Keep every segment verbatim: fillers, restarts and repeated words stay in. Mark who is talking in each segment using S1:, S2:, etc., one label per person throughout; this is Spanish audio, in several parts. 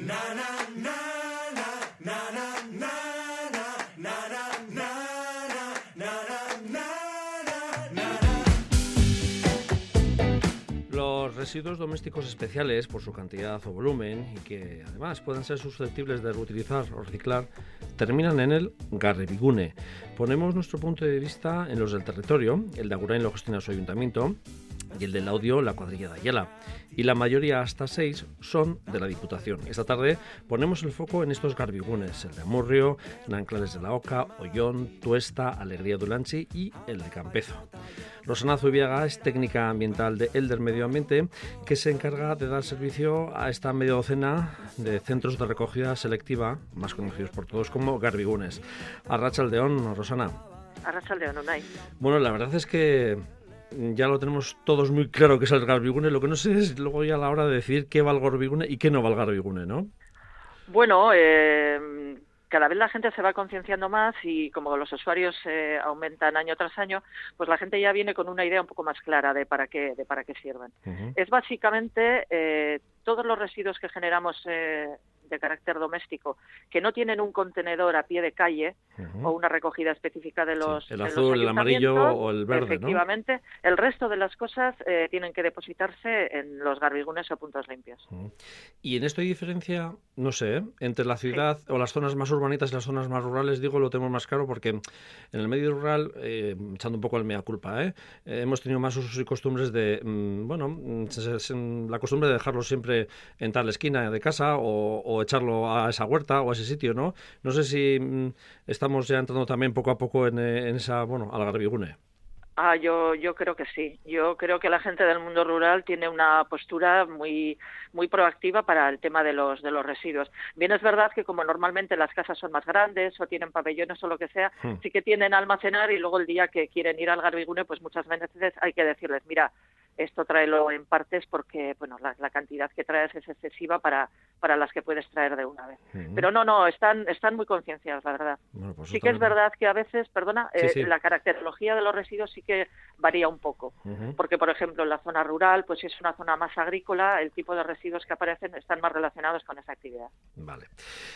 S1: Los residuos domésticos especiales por su cantidad o volumen y que además pueden ser susceptibles de reutilizar o reciclar terminan en el garbigune. Ponemos nuestro punto de vista en los del territorio, el de Agurain lo gestiona su ayuntamiento y el del audio la cuadrilla de Ayala. Y la mayoría, hasta seis, son de la Diputación. Esta tarde ponemos el foco en estos garbigunes, el de Amurrio, Nanclales de la Oca, Ollón, Tuesta, Alegría de Ulanchi y el de Campezo. Rosana Zubiaga es técnica ambiental de Elder Medio Ambiente, que se encarga de dar servicio a esta media docena de centros de recogida selectiva, más conocidos por todos como garbigunes. Arratsaldeon, Rosana.
S2: Arratsaldeon, Unai.
S1: Bueno, la verdad es que ya lo tenemos todos muy claro que es el garbigune. Lo que no sé es luego ya a la hora de decidir qué va el garbigune y qué no va el garbigune, ¿no?
S2: Bueno, eh, cada vez la gente se va concienciando más y como los usuarios eh, aumentan año tras año, pues la gente ya viene con una idea un poco más clara de para qué, de para qué sirven. Uh-huh. Es básicamente eh, todos los residuos que generamos eh, de carácter doméstico que no tienen un contenedor a pie de calle uh-huh. o una recogida específica de los
S1: sí, el
S2: de
S1: azul,
S2: los
S1: el amarillo o el verde,
S2: efectivamente,
S1: ¿no?
S2: El resto de las cosas eh, tienen que depositarse en los garbigunes o puntos limpios.
S1: Uh-huh. Y en esto hay diferencia, no sé, ¿eh? entre la ciudad sí. o las zonas más urbanitas y las zonas más rurales, digo, lo tenemos más claro porque en el medio rural, eh, echando un poco el mea culpa, ¿eh? Eh, hemos tenido más usos y costumbres de, mmm, bueno, se, se, la costumbre de dejarlo siempre en tal esquina de casa o, o echarlo a esa huerta o a ese sitio, ¿no? No sé si mmm, estamos ya entrando también poco a poco en, en esa, bueno, al garbigune.
S2: Ah, yo yo creo que sí. Yo creo que la gente del mundo rural tiene una postura muy muy proactiva para el tema de los de los residuos. Bien es verdad que como normalmente las casas son más grandes o tienen pabellones o lo que sea, hmm. sí que tienen a almacenar y luego el día que quieren ir al garbigune, pues muchas veces hay que decirles, mira, esto tráelo en partes porque bueno la, la cantidad que traes es excesiva para para las que puedes traer de una vez. Uh-huh. Pero no, no, están están muy concienciados, la verdad.
S1: Bueno, pues
S2: sí que es verdad que a veces, perdona, sí, eh, sí. la caracterología de los residuos sí que varía un poco. Uh-huh. Porque, por ejemplo, en la zona rural, pues si es una zona más agrícola, el tipo de residuos que aparecen están más relacionados con esa actividad.
S1: Vale.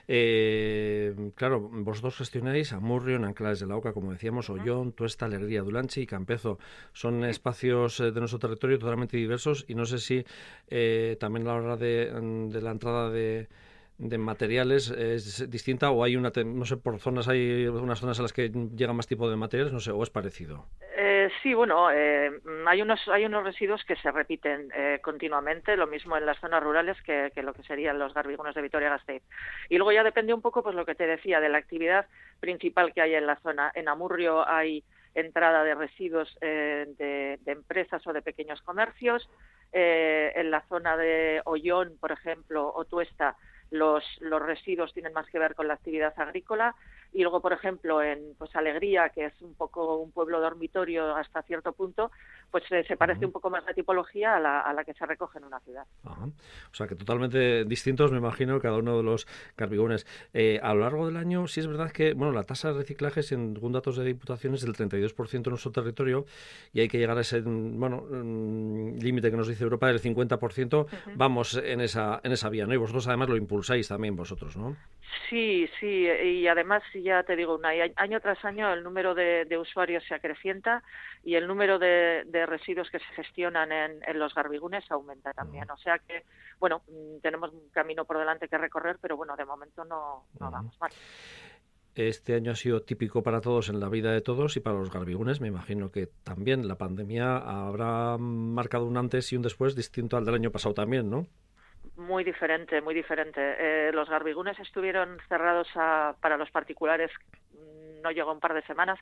S1: Eh, claro, vosotros gestionáis Amurrio, Nanclales de la Oca, como decíamos, Ollón, Tuesta, Alegría de Ulanchi y Campezo. Son sí. espacios de nuestro territorio totalmente diversos y no sé si eh, también a la hora de, de la entrada de, de materiales es distinta o hay una, no sé, por zonas hay unas zonas a las que llegan más tipo de materiales, no sé, o es parecido.
S2: Eh, sí, bueno, eh, hay unos hay unos residuos que se repiten eh, continuamente, lo mismo en las zonas rurales que, que lo que serían los garbigunes de Vitoria-Gasteiz. Y luego ya depende un poco, pues lo que te decía, de la actividad principal que hay en la zona. En Amurrio hay entrada de residuos eh, de, de empresas o de pequeños comercios. Eh, en la zona de Ollón, por ejemplo, o Tuesta, los, los residuos tienen más que ver con la actividad agrícola. Y luego, por ejemplo, en pues Alegría, que es un poco un pueblo dormitorio hasta cierto punto, pues eh, se parece uh-huh. un poco más la tipología a la, a la que se recoge en una ciudad.
S1: Uh-huh. O sea, que totalmente distintos, me imagino, cada uno de los garbigunes. Eh, a lo largo del año, sí es verdad que bueno, la tasa de reciclaje, según datos de Diputación, es del treinta y dos por ciento en nuestro territorio y hay que llegar a ese bueno límite que nos dice Europa del cincuenta por ciento. Uh-huh. Vamos en esa en esa vía, ¿no? Y vosotros además lo impulsáis también vosotros, ¿no?
S2: Sí, sí, y además ya te digo, una, año tras año el número de, de usuarios se acrecienta y el número de, de residuos que se gestionan en, en los garbigunes aumenta también. O sea que, bueno, tenemos un camino por delante que recorrer, pero bueno, de momento no, no vamos mal.
S1: Este año ha sido típico para todos en la vida de todos y para los garbigunes. Me imagino que también la pandemia habrá marcado un antes y un después distinto al del año pasado también, ¿no?
S2: Muy diferente, muy diferente. Eh, los garbigunes estuvieron cerrados a, para los particulares, no llegó un par de semanas.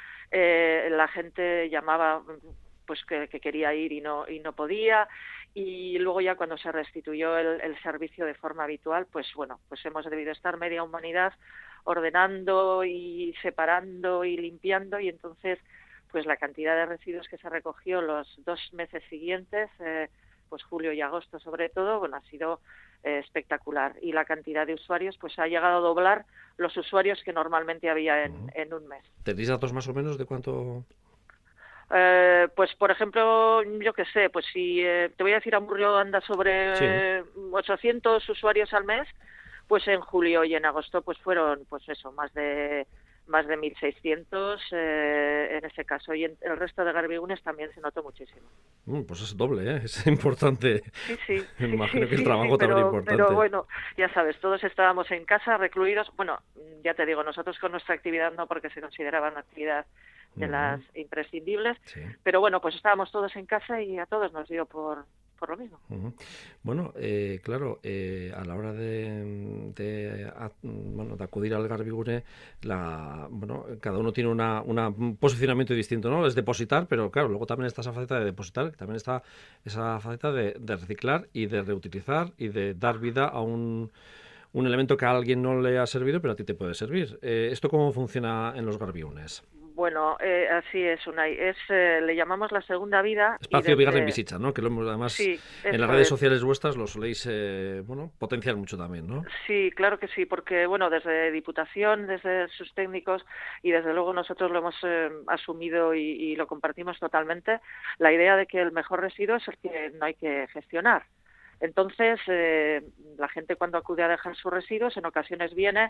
S2: Eh, la gente llamaba pues que, que quería ir y no y no podía. Y luego ya cuando se restituyó el, el servicio de forma habitual, pues bueno, pues hemos debido estar media humanidad ordenando y separando y limpiando y entonces pues la cantidad de residuos que se recogió los dos meses siguientes, eh, pues julio y agosto sobre todo, bueno, ha sido eh, espectacular y la cantidad de usuarios pues ha llegado a doblar los usuarios que normalmente había en, uh-huh. en un mes.
S1: ¿Tenéis datos más o menos de cuánto?
S2: Eh, pues, por ejemplo, yo qué sé, pues si eh, te voy a decir, Amurrio anda sobre
S1: Sí.
S2: eh, ochocientos usuarios al mes, pues en julio y en agosto pues fueron, pues eso, más de más de mil seiscientos eh, en ese caso, y en el resto de Garbigunes también se notó muchísimo.
S1: Mm, pues es doble, ¿eh? Es importante.
S2: Sí, sí,
S1: Me
S2: sí, sí,
S1: imagino que el
S2: sí, sí,
S1: trabajo también es
S2: pero, pero
S1: importante.
S2: bueno, ya sabes, todos estábamos en casa, recluidos. Bueno, ya te digo, nosotros con nuestra actividad no, porque se consideraba una actividad de las
S1: Uh-huh.
S2: imprescindibles,
S1: Sí.
S2: pero bueno, pues estábamos todos en casa y a todos nos dio por, por lo mismo.
S1: Uh-huh. Bueno, eh, claro, eh, a la hora de, de, a, bueno, de acudir al Garbigune, la, bueno, cada uno tiene una, una, un posicionamiento distinto, ¿no? Es depositar, pero claro, luego también está esa faceta de depositar, también está esa faceta de, de reciclar y de reutilizar y de dar vida a un, un elemento que a alguien no le ha servido, pero a ti te puede servir. Eh, ¿Esto cómo funciona en los Garbigunes?
S2: Bueno, eh, así es, Unai. Es, eh, le llamamos la segunda vida.
S1: Espacio
S2: y
S1: Bigarren
S2: desde...
S1: Bizitza, ¿no? Que lo hemos, además
S2: Sí,
S1: en las
S2: eso
S1: redes
S2: es.
S1: sociales vuestras lo soléis eh, bueno, potenciar mucho también, ¿no?
S2: Sí, claro que sí, porque bueno, desde Diputación, desde sus técnicos y desde luego nosotros lo hemos eh, asumido y, y lo compartimos totalmente, la idea de que el mejor residuo es el que no hay que gestionar. Entonces, eh, la gente cuando acude a dejar sus residuos en ocasiones viene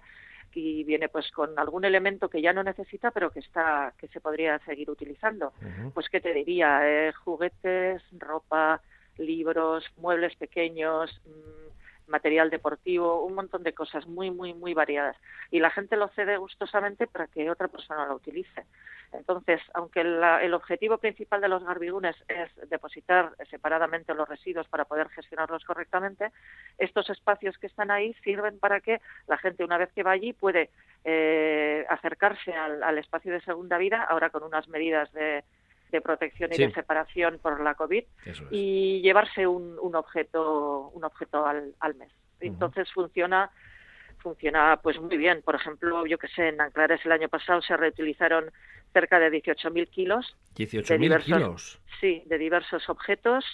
S2: y viene pues con algún elemento que ya no necesita, pero que está que se podría seguir utilizando.
S1: Uh-huh.
S2: Pues qué te diría, eh, juguetes, ropa, libros, muebles pequeños, mmm, material deportivo, un montón de cosas muy, muy, muy variadas. Y la gente lo cede gustosamente para que otra persona lo utilice. Entonces, aunque la, el objetivo principal de los Garbigunes es depositar separadamente los residuos para poder gestionarlos correctamente, estos espacios que están ahí sirven para que la gente, una vez que va allí, puede eh, acercarse al, al espacio de segunda vida, ahora con unas medidas de de protección y sí. de separación por la COVID,
S1: Eso es.
S2: Y llevarse un, un objeto un objeto al, al mes. Entonces uh-huh. funciona funciona pues muy bien. Por ejemplo, yo que sé, en Anclares el año pasado se reutilizaron cerca de dieciocho mil kilos.
S1: dieciocho mil kilos.
S2: Sí, de diversos objetos.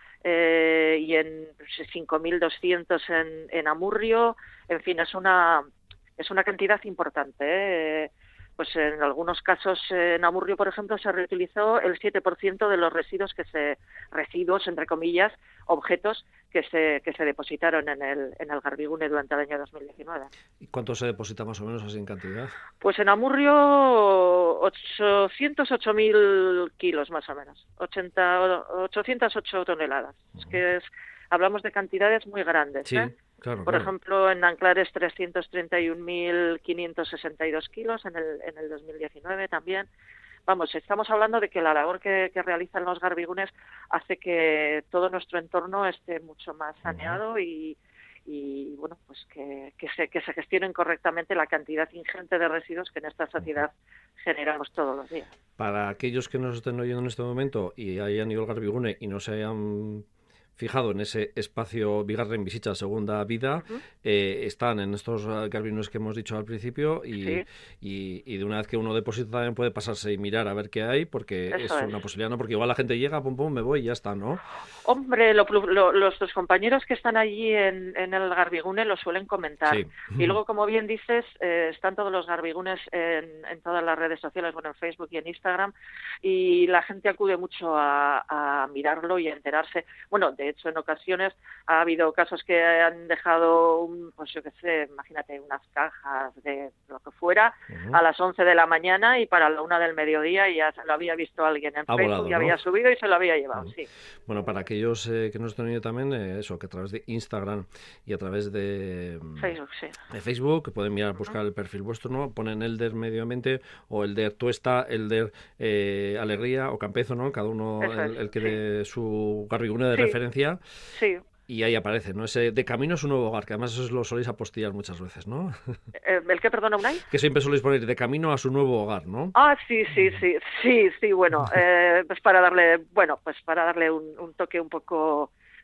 S2: Eh, y en cinco mil doscientos en, en Amurrio. En fin, es una es una cantidad importante, ¿eh? Pues en algunos casos en Amurrio, por ejemplo, se reutilizó el siete por ciento de los residuos que se residuos entre comillas, objetos que se que se depositaron en el en el Garbigune durante el año dos mil diecinueve.
S1: ¿Y cuánto se deposita más o menos así en cantidad?
S2: Pues en Amurrio ochocientos ocho mil kilos más o menos, ochenta, ochocientas ocho toneladas. Uh-huh. Es que es, hablamos de cantidades muy grandes,
S1: sí.
S2: ¿eh?
S1: Claro,
S2: Por
S1: claro.
S2: ejemplo, en Anclares trescientos treinta y un mil quinientos sesenta y dos kilos en el, en el dos mil diecinueve también. Vamos, estamos hablando de que la labor que, que realizan los Garbigunes hace que todo nuestro entorno esté mucho más saneado uh-huh. y, y bueno, pues que, que, se, que se gestionen correctamente la cantidad ingente de residuos que en esta sociedad uh-huh. generamos todos los días.
S1: Para aquellos que nos estén oyendo en este momento y hayan ido al Garbigune y no se hayan fijado en ese espacio Bigarren Bizitza, segunda vida, uh-huh. eh, están en estos Garbigunes que hemos dicho al principio y,
S2: sí.
S1: y, y de una vez que uno deposita también puede pasarse y mirar a ver qué hay, porque
S2: Eso
S1: es,
S2: es
S1: una posibilidad, ¿no? Porque igual la gente llega, pum, pum, me voy y ya está, ¿no?
S2: Hombre, lo, lo, los, los compañeros que están allí en, en el Garbigune lo suelen comentar.
S1: Sí.
S2: Y luego, como bien dices, eh, están todos los Garbigunes en, en todas las redes sociales, bueno, en Facebook y en Instagram, y la gente acude mucho a, a mirarlo y a enterarse. Bueno, de hecho, en ocasiones ha habido casos que han dejado, un, pues yo qué sé, imagínate, unas cajas de lo que fuera uh-huh. a las once de la mañana y para la una del mediodía y ya se lo había visto alguien en
S1: ha
S2: Facebook
S1: volado,
S2: y
S1: ¿no?
S2: había subido y se lo había llevado,
S1: uh-huh.
S2: sí.
S1: Bueno, para aquellos eh, que nos están viendo también, eh, eso, que a través de Instagram y a través de
S2: Facebook, sí.
S1: de Facebook, que pueden mirar, buscar uh-huh. el perfil vuestro, ¿no? Ponen Elder Medio Ambiente o Elder Tuesta, Elder eh, Alegría o Campezo, ¿no? Cada uno el,
S2: es,
S1: el que
S2: sí.
S1: dé su Garbigune de
S2: sí.
S1: referencia.
S2: Sí.
S1: Y ahí aparece, ¿no? Ese de camino a su nuevo hogar, que además eso lo soléis apostillar muchas veces, ¿no?
S2: ¿El qué, perdona, Unai?
S1: Que siempre soléis poner de camino a su nuevo hogar, ¿no?
S2: Ah, sí, sí, sí, sí, sí, bueno, eh, pues para darle, bueno, pues para darle un, un toque un poco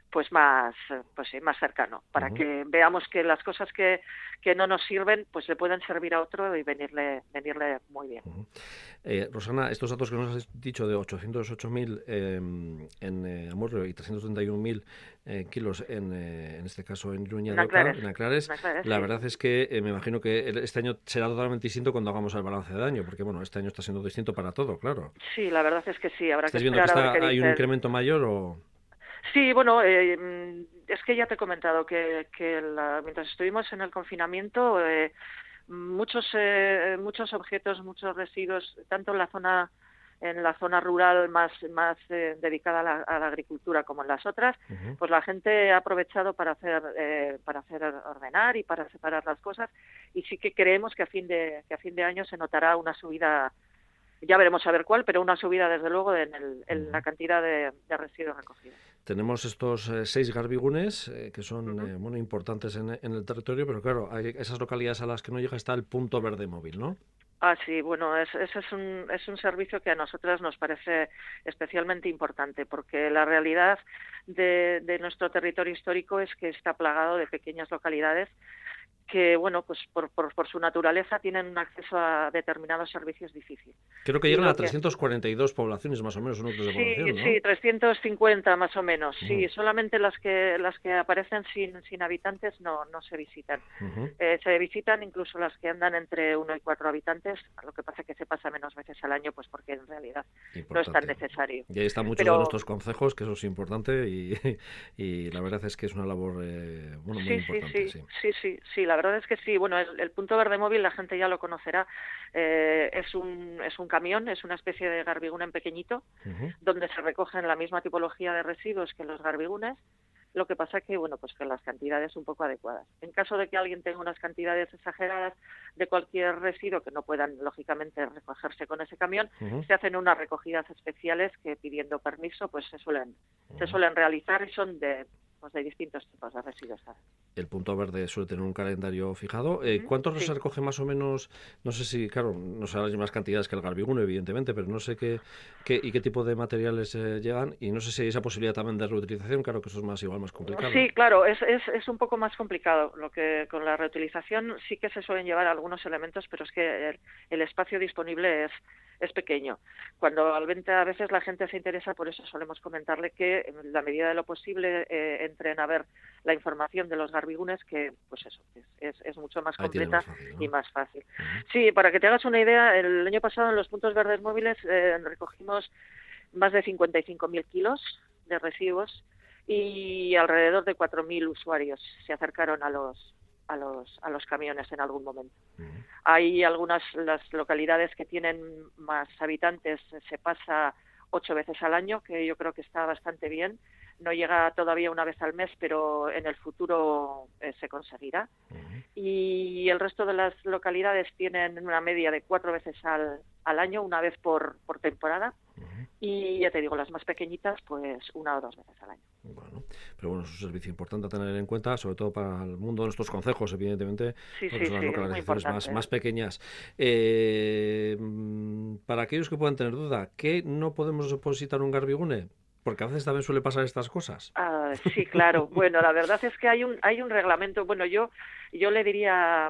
S2: pues más pues sí, más cercano, para uh-huh. que veamos que las cosas que, que no nos sirven pues le pueden servir a otro y venirle venirle muy bien.
S1: Uh-huh. eh, Rosana, estos datos que nos has dicho de ochocientos ocho mil eh, en eh, Amurrio y trescientos treinta y un mil eh, kilos en, eh, en este caso en Iruña de Oca, en Aclares, la
S2: sí.
S1: verdad es que eh, me imagino que este año será totalmente distinto cuando hagamos el balance de año, porque bueno, este año está siendo distinto para todo, claro.
S2: Sí, la verdad es que sí, habrá que
S1: ¿Estás viendo que está, hay
S2: dicen...
S1: un incremento mayor o...?
S2: Sí, bueno, eh, es que ya te he comentado que, que la, mientras estuvimos en el confinamiento, eh, muchos eh, muchos objetos, muchos residuos, tanto en la zona en la zona rural más más eh, dedicada a la, a la agricultura como en las otras, uh-huh. pues la gente ha aprovechado para hacer eh, para hacer ordenar y para separar las cosas, y sí que creemos que a fin de que a fin de año se notará una subida. Ya veremos a ver cuál, pero una subida desde luego en, el, en la cantidad de, de residuos recogidos.
S1: Tenemos estos eh, seis garbigunes eh, que son uh-huh. eh, bueno, importantes en, en el territorio, pero claro, hay esas localidades a las que no llega está el punto verde móvil, ¿no?
S2: Ah, sí, bueno, ese es, es, un, es un servicio que a nosotras nos parece especialmente importante, porque la realidad de, de nuestro territorio histórico es que está plagado de pequeñas localidades que, bueno, pues por, por, por su naturaleza tienen un acceso a determinados servicios difícil.
S1: Creo que llegan a trescientas cuarenta y dos poblaciones más o menos, núcleos de
S2: sí,
S1: población, ¿no?
S2: Sí, trescientas cincuenta más o menos, uh-huh. sí, solamente las que las que aparecen sin sin habitantes no no se visitan. Uh-huh. Eh, se visitan incluso las que andan entre uno y cuatro habitantes, lo que pasa es que se pasa menos veces al año, pues porque en realidad importante. No es tan necesario.
S1: Y ahí están muchos Pero... de nuestros concejos, que eso es importante, y, y la verdad es que es una labor eh, bueno, muy
S2: sí,
S1: importante.
S2: Sí, sí, sí, sí, sí, la verdad es que sí. Bueno, el, el punto verde móvil la gente ya lo conocerá. Eh, es un es un camión, es una especie de garbigunen pequeñito, uh-huh. donde se recogen la misma tipología de residuos que los garbigunes. Lo que pasa que, bueno, pues que las cantidades un poco adecuadas. En caso de que alguien tenga unas cantidades exageradas de cualquier residuo que no puedan, lógicamente, recogerse con ese camión, uh-huh. se hacen unas recogidas especiales que, pidiendo permiso, pues se suelen uh-huh. se suelen realizar y son de pues de distintos tipos de residuos.
S1: El punto verde suele tener un calendario fijado. Eh, ¿Cuántos sí. se recoge más o menos? No sé si, claro, no sé las mismas cantidades que el garbiguno, evidentemente, pero no sé qué, qué y qué tipo de materiales eh, llegan, y no sé si hay esa posibilidad también de reutilización. Claro que eso es más igual más complicado.
S2: Sí, claro, es, es, es un poco más complicado. Lo que con la reutilización sí que se suelen llevar algunos elementos, pero es que el, el espacio disponible es es pequeño. Cuando al venta a veces la gente se interesa, por eso solemos comentarle que en la medida de lo posible eh, entren a ver la información de los garbigunes, que pues eso, es, es, es mucho más completa más fácil, ¿no? Y más fácil. Uh-huh. Sí, para que te hagas una idea, el año pasado en los puntos verdes móviles eh, recogimos más de cincuenta y cinco mil kilos de residuos y alrededor de cuatro mil usuarios se acercaron a los a los a los camiones en algún momento. Uh-huh. Hay algunas las localidades que tienen más habitantes, se pasa ocho veces al año, que yo creo que está bastante bien. No llega todavía una vez al mes, pero en el futuro eh, se conseguirá. Uh-huh. Y el resto de las localidades tienen una media de cuatro veces al, al año, una vez por, por temporada. Uh-huh. Y ya te digo, las más pequeñitas, pues una o dos veces al año.
S1: Bueno, pero bueno, es un servicio importante a tener en cuenta, sobre todo para el mundo de nuestros concejos, evidentemente,
S2: sí,
S1: porque
S2: sí,
S1: son las
S2: sí,
S1: localizaciones más, más pequeñas. Eh, para aquellos que puedan tener duda, ¿qué no podemos depositar un garbigune? Porque a veces también suele pasar estas cosas.
S2: Ah, sí, claro. Bueno, la verdad es que hay un hay un reglamento. Bueno, yo yo le diría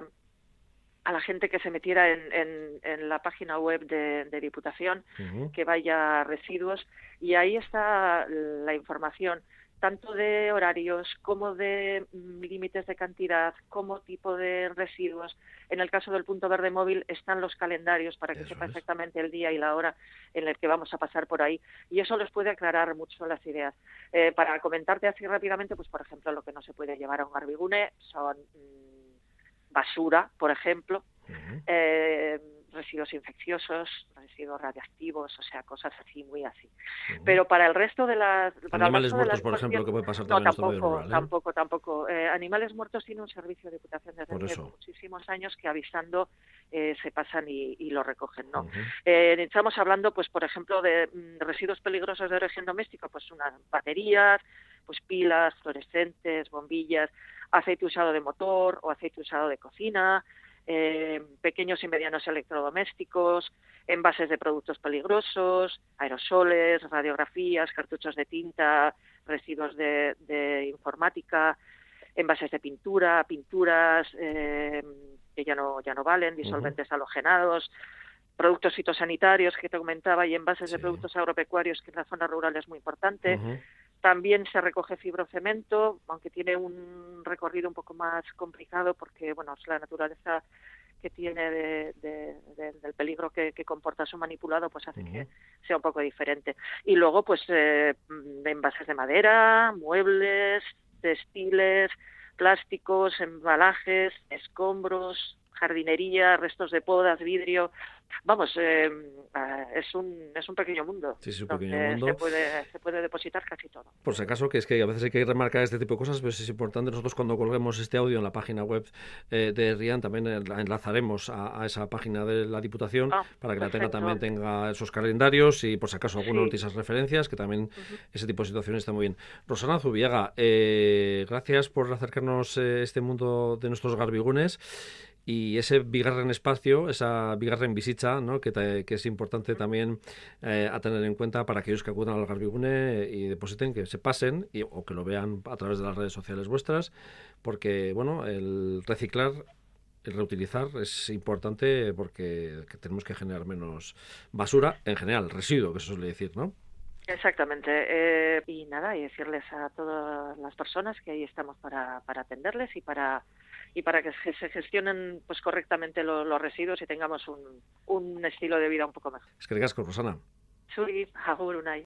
S2: a la gente que se metiera en, en, en la página web de, de Diputación, uh-huh. que vaya a residuos, y ahí está la información, tanto de horarios como de límites de cantidad, como tipo de residuos. En el caso del punto verde móvil están los calendarios para que
S1: eso
S2: sepa
S1: es.
S2: exactamente el día y la hora en el que vamos a pasar por ahí, y eso les puede aclarar mucho las ideas. Eh, para comentarte así rápidamente, pues por ejemplo, lo que no se puede llevar a un garbigune son mmm, basura, por ejemplo, uh-huh. eh, residuos infecciosos, residuos radiactivos, o sea, cosas así, muy así. Uh-huh. Pero para el resto de las... Para
S1: animales
S2: muertos,
S1: las, por ejemplo, que puede pasar también
S2: no,
S1: en
S2: tampoco,
S1: esto medio rural, ¿eh?
S2: tampoco, tampoco. Eh, animales muertos tiene un servicio de Diputación desde
S1: por
S2: hace
S1: eso.
S2: muchísimos años que avisando eh, se pasan y, y lo recogen, ¿no?
S1: Uh-huh.
S2: Eh, estamos hablando, pues, por ejemplo, de mm, residuos peligrosos de origen doméstico, pues unas baterías, pues pilas, fluorescentes, bombillas, aceite usado de motor o aceite usado de cocina, eh, pequeños y medianos electrodomésticos, envases de productos peligrosos, aerosoles, radiografías, cartuchos de tinta, residuos de, de informática, envases de pintura, pinturas eh, que ya no, ya no valen, disolventes uh-huh. halogenados, productos fitosanitarios que te comentaba y envases sí. de productos agropecuarios, que en la zona rural es muy importante. Uh-huh. También se recoge fibrocemento, aunque tiene un recorrido un poco más complicado porque, bueno, es la naturaleza que tiene de, de, de, del peligro que, que comporta su manipulado, pues hace uh-huh. que sea un poco diferente. Y luego, pues, eh, envases de madera, muebles, textiles, plásticos, embalajes, escombros, jardinería, restos de podas, vidrio. Vamos, eh, es un es un pequeño mundo.
S1: Sí, es un pequeño mundo.
S2: Se puede, se puede depositar casi todo.
S1: Por si acaso, que es que a veces hay que remarcar este tipo de cosas, pues es importante. Nosotros cuando colguemos este audio en la página web eh, de RIAN, también enlazaremos a, a esa página de la Diputación ah, para que perfecto. la tenga también tenga esos calendarios y por si acaso alguna sí. noticias referencias, que también uh-huh. ese tipo de situaciones está muy bien. Rosana Zubiaga, eh, gracias por acercarnos a eh, este mundo de nuestros garbigunes. Y ese bigarren espacio, esa bigarren visita, ¿no? que, te, que es importante también eh, a tener en cuenta para aquellos que acudan al Garbigune y depositen, que se pasen y, o que lo vean a través de las redes sociales vuestras, porque bueno, el reciclar, el reutilizar es importante porque que tenemos que generar menos basura, en general, residuo, que se suele decir, ¿no?
S2: Exactamente. Eh, y nada, y decirles a todas las personas que ahí estamos para, para atenderles y para y para que se gestionen pues correctamente lo, los residuos y tengamos un, un estilo de vida un poco mejor.
S1: Es que ricasco, Rosana.
S2: Zuri, agur, Unai.